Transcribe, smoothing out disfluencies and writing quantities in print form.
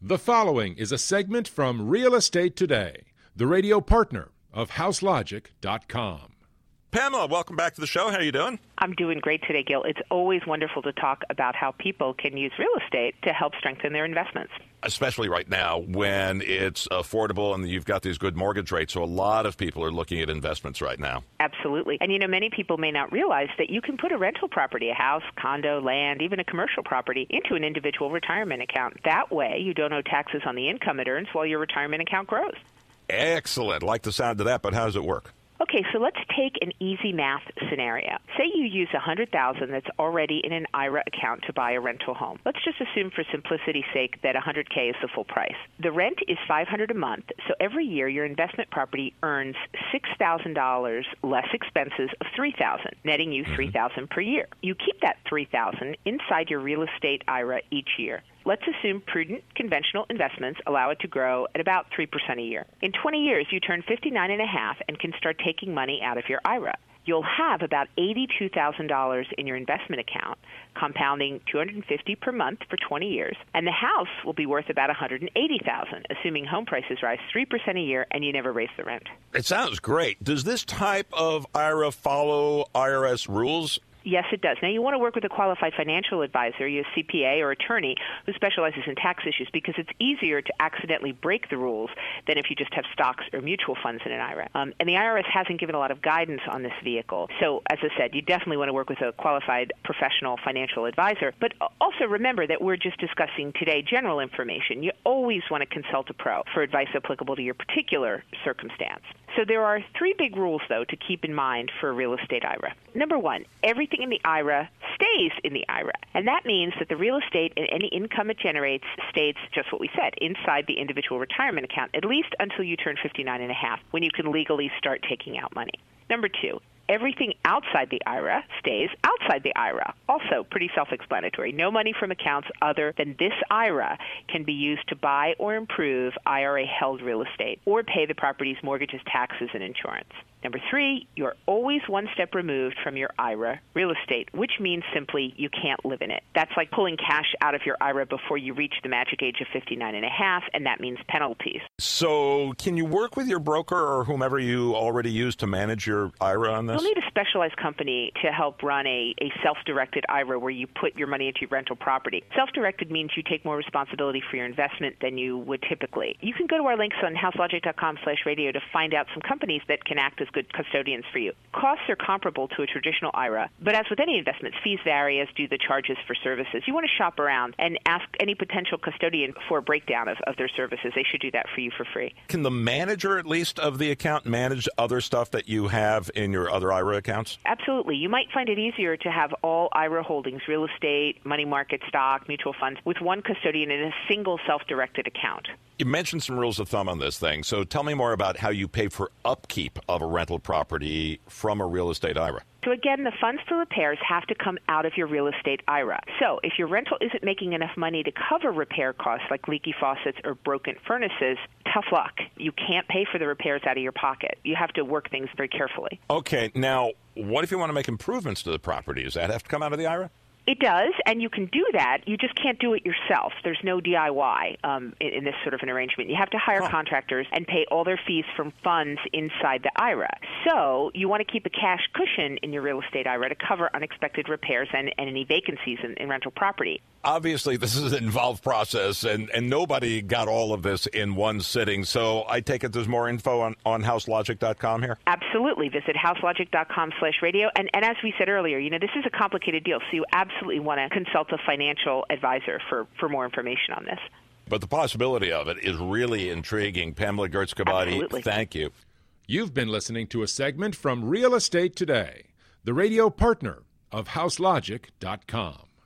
The following is a segment from Real Estate Today, the radio partner of HouseLogic.com. Pamela, welcome back to the show. How are you doing? I'm doing great today, Gil. It's always wonderful to talk about how people can use real estate to help strengthen their investments. Especially right now when it's affordable and you've got these good mortgage rates. So a lot of people are looking at investments right now. Absolutely. And, many people may not realize that you can put a rental property, a house, condo, land, even a commercial property, into an individual retirement account. That way, you don't owe taxes on the income it earns while your retirement account grows. Excellent. Like the sound of that, but how does it work? Okay, so let's take an easy math scenario. Say you use $100,000 that's already in an IRA account to buy a rental home. Let's just assume for simplicity's sake that $100K is the full price. The rent is $500 a month, so every year your investment property earns $6,000 less expenses of $3,000, netting you $3,000 per year. You keep that $3,000 inside your real estate IRA each year. Let's assume prudent, conventional investments allow it to grow at about 3% a year. In 20 years, you turn 59 and a half and can start taking money out of your IRA. You'll have about $82,000 in your investment account, compounding $250 per month for 20 years, and the house will be worth about $180,000, assuming home prices rise 3% a year and you never raise the rent. It sounds great. Does this type of IRA follow IRS rules? Yes, it does. Now, you want to work with a qualified financial advisor, a CPA or attorney who specializes in tax issues, because it's easier to accidentally break the rules than if you just have stocks or mutual funds in an IRA. And the IRS hasn't given a lot of guidance on this vehicle. So, as I said, you definitely want to work with a qualified professional financial advisor. But also remember that we're just discussing today general information. You always want to consult a pro for advice applicable to your particular circumstance. So there are three big rules, though, to keep in mind for a real estate IRA. Number one, everything in the IRA stays in the IRA. And that means that the real estate and any income it generates stays, just what we said, inside the individual retirement account, at least until you turn 59 and a half, when you can legally start taking out money. Number two, everything outside the IRA stays outside the IRA. Also pretty self-explanatory. No money from accounts other than this IRA can be used to buy or improve IRA-held real estate or pay the property's mortgages, taxes, and insurance. Number three, you're always one step removed from your IRA real estate, which means simply you can't live in it. That's like pulling cash out of your IRA before you reach the magic age of 59 and a half, and that means penalties. So can you work with your broker or whomever you already use to manage your IRA on this? You'll need a specialized company to help run a self-directed IRA where you put your money into your rental property. Self-directed means you take more responsibility for your investment than you would typically. You can go to our links on houselogic.com/radio to find out some companies that can act as good custodians for you. Costs are comparable to a traditional IRA, but as with any investments, fees vary, as do the charges for services. You want to shop around and ask any potential custodian for a breakdown of their services. They should do that for you for free. Can the manager, at least, of the account manage other stuff that you have in your other IRA accounts? Absolutely. You might find it easier to have all IRA holdings, real estate, money market, stock, mutual funds, with one custodian in a single self-directed account. You mentioned some rules of thumb on this thing, so tell me more about how you pay for upkeep of a rental property from a real estate IRA. So again, the funds for repairs have to come out of your real estate IRA. So if your rental isn't making enough money to cover repair costs like leaky faucets or broken furnaces, tough luck. You can't pay for the repairs out of your pocket. You have to work things very carefully. Okay, now, what if you want to make improvements to the property? Does that have to come out of the IRA? It does, and you can do that. You just can't do it yourself. There's no DIY in this sort of an arrangement. You have to hire contractors and pay all their fees from funds inside the IRA. So you want to keep a cash cushion in your real estate IRA to cover unexpected repairs and any vacancies in rental property. Obviously, this is an involved process, and nobody got all of this in one sitting. So I take it there's more info on HouseLogic.com here? Absolutely. Visit HouseLogic.com/radio. And as we said earlier, this is a complicated deal, so you absolutely want to consult a financial advisor for more information on this. But the possibility of it is really intriguing. Pamela Gertz-Kabadi, thank you. You've been listening to a segment from Real Estate Today, the radio partner of HouseLogic.com.